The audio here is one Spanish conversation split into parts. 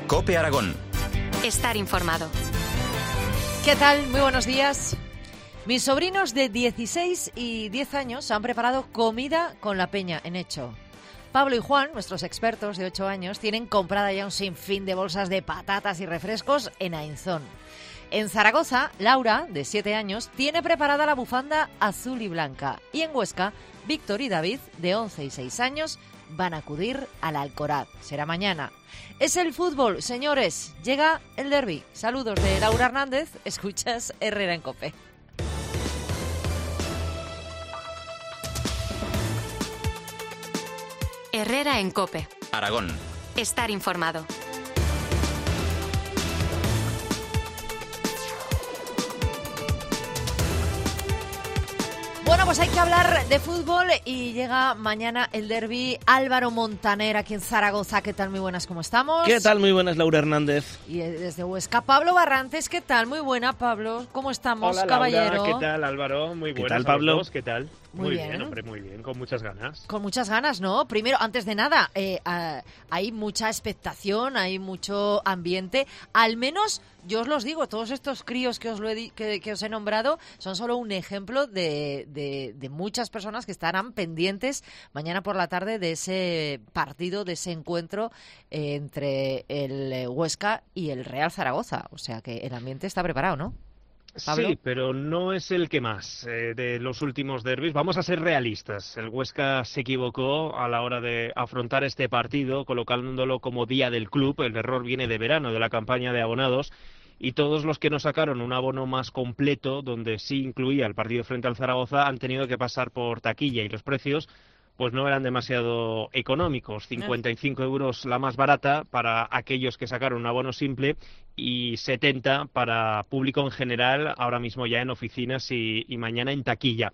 COPE Aragón. Estar informado. ¿Qué tal? Muy buenos días. Mis sobrinos de 16 y 10 años han preparado comida con la peña en Hecho. Pablo y Juan, nuestros expertos de 8 años, tienen comprada ya un sinfín de bolsas de patatas y refrescos en Ainzón. En Zaragoza, Laura, de 7 años, tiene preparada la bufanda azul y blanca. Y en Huesca, Víctor y David, de 11 y 6 años, van a acudir al Alcoraz. Será mañana. Es el fútbol, señores. Llega el derbi. Saludos de Laura Hernández. Escuchas Herrera en COPE. Herrera en COPE. Aragón. Estar informado. Bueno, pues hay que hablar de fútbol y llega mañana el derbi. Álvaro Montaner aquí en Zaragoza. ¿Qué tal? Muy buenas, ¿cómo estamos? ¿Qué tal? Muy buenas, Laura Hernández. Y desde Huesca, Pablo Barrantes. ¿Qué tal? Muy buena, Pablo. ¿Cómo estamos, Hola, caballero? Laura. ¿Qué tal, Álvaro? Muy buenas. ¿Qué tal, Pablo? ¿Qué tal? Muy bien, hombre, muy bien. Con muchas ganas. Con muchas ganas, ¿no? Primero, antes de nada, hay mucha expectación, hay mucho ambiente. Al menos, yo os los digo, todos estos críos que os he nombrado son solo un ejemplo de muchas personas que estarán pendientes mañana por la tarde de ese partido, de ese encuentro entre el Huesca y el Real Zaragoza. O sea que el ambiente está preparado, ¿no? ¿Pablo? Sí, pero no es el que más de los últimos derbis. Vamos a ser realistas. El Huesca se equivocó a la hora de afrontar este partido, colocándolo como día del club. El error viene de verano, de la campaña de abonados. Y todos los que nos sacaron un abono más completo, donde sí incluía el partido frente al Zaragoza, han tenido que pasar por taquilla y los precios pues no eran demasiado económicos. 55 euros la más barata para aquellos que sacaron un abono simple y 70 para público en general, ahora mismo ya en oficinas y mañana en taquilla.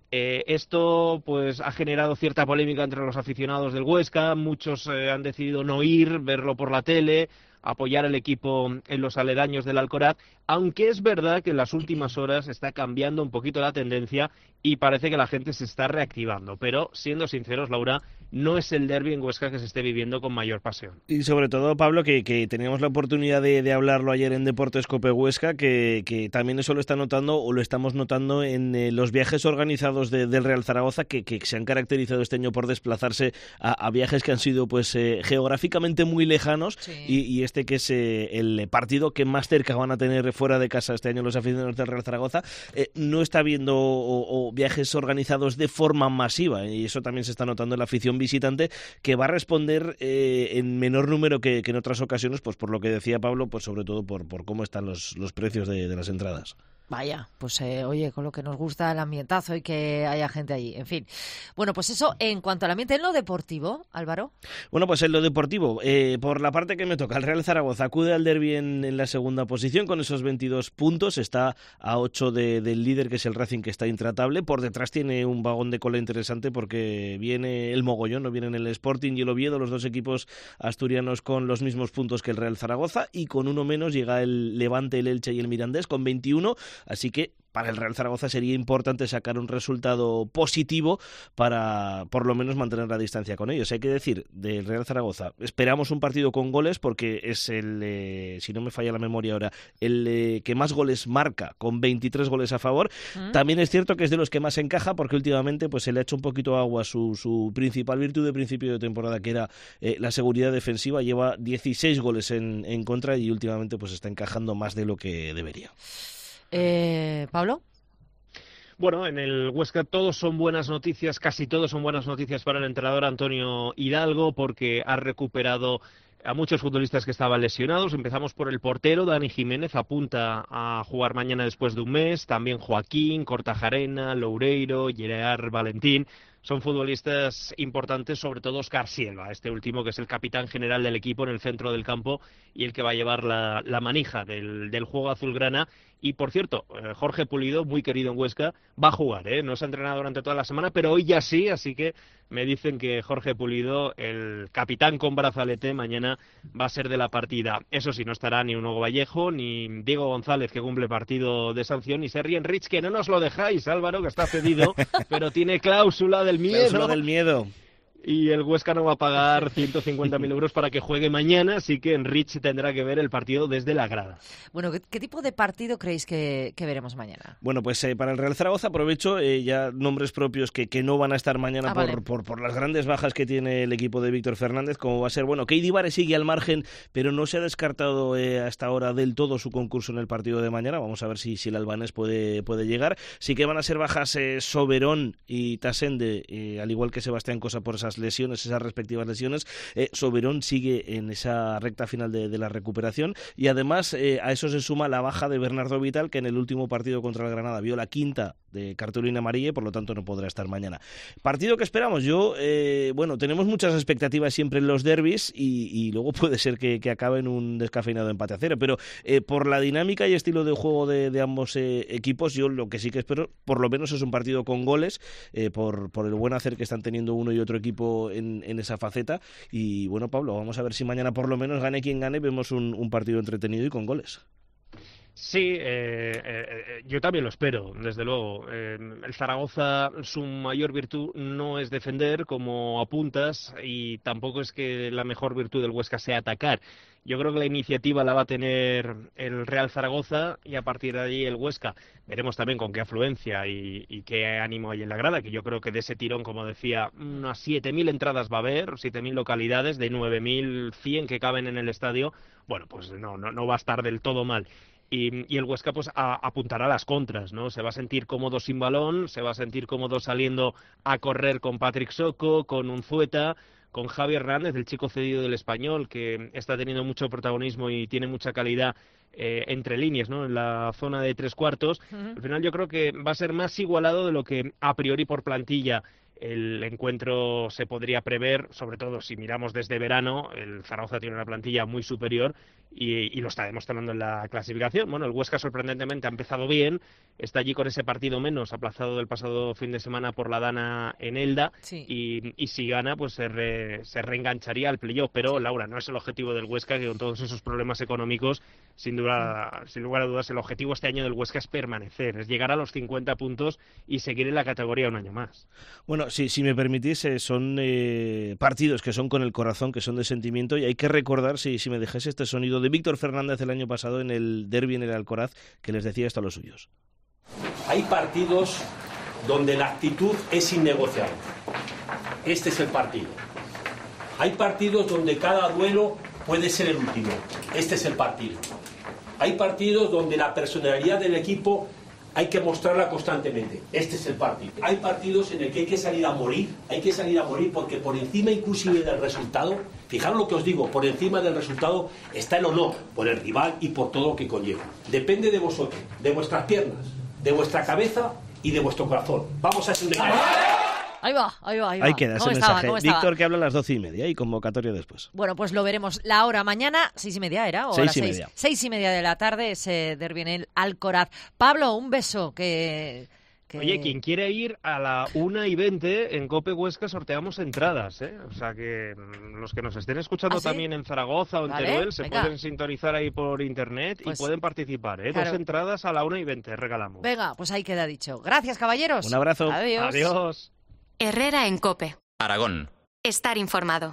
Esto pues ha generado cierta polémica entre los aficionados del Huesca. Muchos han decidido no ir, verlo por la tele, apoyar al equipo en los aledaños del Alcoraz, aunque es verdad que en las últimas horas está cambiando un poquito la tendencia y parece que la gente se está reactivando. Pero, siendo sinceros, Laura, no es el derbi en Huesca que se esté viviendo con mayor pasión. Y sobre todo, Pablo, que teníamos la oportunidad de hablarlo ayer en Deportes COPE Huesca, que también eso lo está notando o lo estamos notando en los viajes organizados del Real Zaragoza, que se han caracterizado este año por desplazarse a viajes que han sido pues geográficamente muy lejanos. Sí. Y este que es el partido que más cerca van a tener fuera de casa este año los aficionados del Real Zaragoza, no está habiendo o viajes organizados de forma masiva, y eso también se está notando en la afición visitante, que va a responder en menor número que en otras ocasiones, pues por lo que decía Pablo, pues sobre todo por cómo están los precios de las entradas. Vaya, pues oye, con lo que nos gusta el ambientazo y que haya gente allí, en fin. Bueno, pues eso en cuanto al ambiente. En lo deportivo, Álvaro. Bueno, pues en lo deportivo, por la parte que me toca, el Real Zaragoza acude al derbi en la segunda posición con esos 22 puntos, está a 8 del líder, que es el Racing, que está intratable. Por detrás tiene un vagón de cola interesante porque viene el Mogollón, no vienen el Sporting y el Oviedo, los dos equipos asturianos con los mismos puntos que el Real Zaragoza, y con uno menos llega el Levante, el Elche y el Mirandés con 21. Así que para el Real Zaragoza sería importante sacar un resultado positivo para por lo menos mantener la distancia con ellos. Hay que decir, del Real Zaragoza, esperamos un partido con goles porque es el, si no me falla la memoria ahora, el que más goles marca, con 23 goles a favor. También es cierto que es de los que más encaja porque últimamente pues se le ha hecho un poquito agua su principal virtud de principio de temporada, que era la seguridad defensiva. Lleva 16 goles en contra y últimamente pues está encajando más de lo que debería. ¿Pablo? Bueno, en el Huesca todos son buenas noticias, casi todos son buenas noticias para el entrenador Antonio Hidalgo, porque ha recuperado a muchos futbolistas que estaban lesionados. Empezamos por el portero, Dani Jiménez, apunta a jugar mañana después de un mes. También Joaquín, Kortajarena, Loureiro, Gerard Valentín. Son futbolistas importantes, sobre todo Óscar Silva, este último que es el capitán general del equipo en el centro del campo y el que va a llevar la manija del juego azulgrana. Y, por cierto, Jorge Pulido, muy querido en Huesca, va a jugar, no se ha entrenado durante toda la semana, pero hoy ya sí, así que me dicen que Jorge Pulido, el capitán con brazalete, mañana va a ser de la partida. Eso sí, no estará ni Hugo Vallejo, ni Diego González, que cumple partido de sanción, ni Sergi Enrich, que no nos lo dejáis, Álvaro, que está cedido, pero tiene cláusula del miedo. Cláusula del miedo. y el Huesca no va a pagar 150.000 euros para que juegue mañana, así que Enrich tendrá que ver el partido desde la grada. Bueno, ¿qué tipo de partido creéis que veremos mañana? Bueno, pues para el Real Zaragoza aprovecho ya nombres propios que no van a estar mañana por las grandes bajas que tiene el equipo de Víctor Fernández, como va a ser, bueno, Keidi Vare sigue al margen, pero no se ha descartado hasta ahora del todo su concurso en el partido de mañana. Vamos a ver si el albanés puede llegar. Sí que van a ser bajas Soberón y Tasende, al igual que Sebastián Cosa por esas lesiones, esas respectivas lesiones. Soberón sigue en esa recta final de la recuperación y además a eso se suma la baja de Bernardo Vital, que en el último partido contra el Granada vio la quinta de cartulina amarilla y por lo tanto no podrá estar mañana. Partido que esperamos. Tenemos muchas expectativas siempre en los derbis y luego puede ser que acabe en un descafeinado empate a 0, pero por la dinámica y estilo de juego de ambos equipos, yo lo que sí que espero, por lo menos, es un partido con goles, por el buen hacer que están teniendo uno y otro equipo en esa faceta. Y bueno, Pablo, vamos a ver si mañana por lo menos gane quien gane, vemos un partido entretenido y con goles. Sí, yo también lo espero, desde luego. El Zaragoza, su mayor virtud no es defender, como apuntas, y tampoco es que la mejor virtud del Huesca sea atacar. Yo creo que la iniciativa la va a tener el Real Zaragoza y a partir de allí el Huesca. Veremos también con qué afluencia y qué ánimo hay en la grada, que yo creo que de ese tirón, como decía, unas 7.000 entradas va a haber, 7.000 localidades, de 9.100 que caben en el estadio. Bueno, pues no va a estar del todo mal. Y el Huesca pues apuntará a las contras, ¿no? Se va a sentir cómodo sin balón, se va a sentir cómodo saliendo a correr con Patrick Soko, con Unzueta, con Javi Hernández, el chico cedido del Español, que está teniendo mucho protagonismo y tiene mucha calidad entre líneas, ¿no? En la zona de tres cuartos. Al final yo creo que va a ser más igualado de lo que a priori por plantilla el encuentro se podría prever, sobre todo si miramos desde verano. El Zaragoza tiene una plantilla muy superior y lo está demostrando en la clasificación. Bueno, el Huesca sorprendentemente ha empezado bien, está allí con ese partido menos aplazado del pasado fin de semana por la Dana en Elda, sí. y si gana pues se reengancharía al playoff, pero Laura, no es el objetivo del Huesca, que con todos esos problemas económicos, sin lugar a dudas, el objetivo este año del Huesca es permanecer, es llegar a los 50 puntos y seguir en la categoría un año más. Bueno, si me permitís, son partidos que son con el corazón, que son de sentimiento, y hay que recordar, si me dejáis, este sonido de Víctor Fernández el año pasado en el derbi en el Alcoraz, que les decía esto a los suyos. Hay partidos donde la actitud es innegociable. Este es el partido. Hay partidos donde cada duelo puede ser el último. Este es el partido. Hay partidos donde la personalidad del equipo hay que mostrarla constantemente. Este es el partido. Hay partidos en el que hay que salir a morir. Hay que salir a morir porque por encima inclusive del resultado, fijaros lo que os digo, por encima del resultado está el honor por el rival y por todo lo que conlleva. Depende de vosotros, de vuestras piernas, de vuestra cabeza y de vuestro corazón. Vamos a hacer un engaño. Ahí va. Ahí queda ese mensaje. Víctor, que habla a las 12:30 y convocatoria después. Bueno, pues lo veremos. La hora mañana, 6:30 era, o 6:30. 6:30 de la tarde, ese derbi en el Alcoraz. Pablo, un beso. Oye, quien quiere ir a la 1:20 en Cope Huesca sorteamos entradas, ¿eh? O sea que los que nos estén escuchando también en Zaragoza o en Teruel se pueden sintonizar ahí por internet y pueden participar, ¿eh? Claro. 2 entradas a la 1:20 regalamos. Venga, pues ahí queda dicho. Gracias, caballeros. Un abrazo. Adiós. Herrera en COPE. Aragón. Estar informado.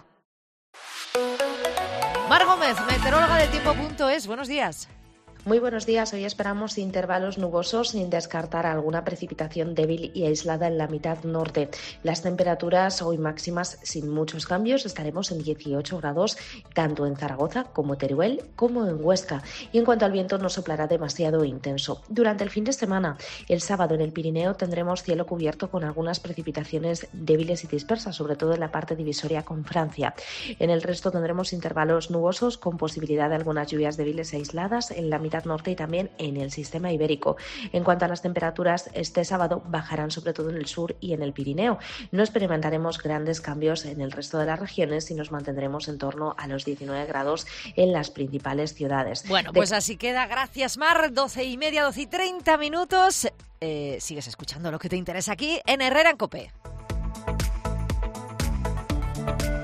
Mar Gómez, meteoróloga de Tiempo.es. Buenos días. Muy buenos días. Hoy esperamos intervalos nubosos sin descartar alguna precipitación débil y aislada en la mitad norte. Las temperaturas hoy máximas sin muchos cambios. Estaremos en 18 grados tanto en Zaragoza como Teruel como en Huesca. Y en cuanto al viento, no soplará demasiado intenso. Durante el fin de semana, el sábado en el Pirineo tendremos cielo cubierto con algunas precipitaciones débiles y dispersas, sobre todo en la parte divisoria con Francia. En el resto tendremos intervalos nubosos con posibilidad de algunas lluvias débiles e aisladas en la mitad norte y también en el sistema ibérico. En cuanto a las temperaturas, este sábado bajarán sobre todo en el sur y en el Pirineo. No experimentaremos grandes cambios en el resto de las regiones y nos mantendremos en torno a los 19 grados en las principales ciudades. Bueno, pues así queda. Gracias, Mar. 12:30, 12:30 minutos. Sigues escuchando lo que te interesa aquí en Herrera en COPE.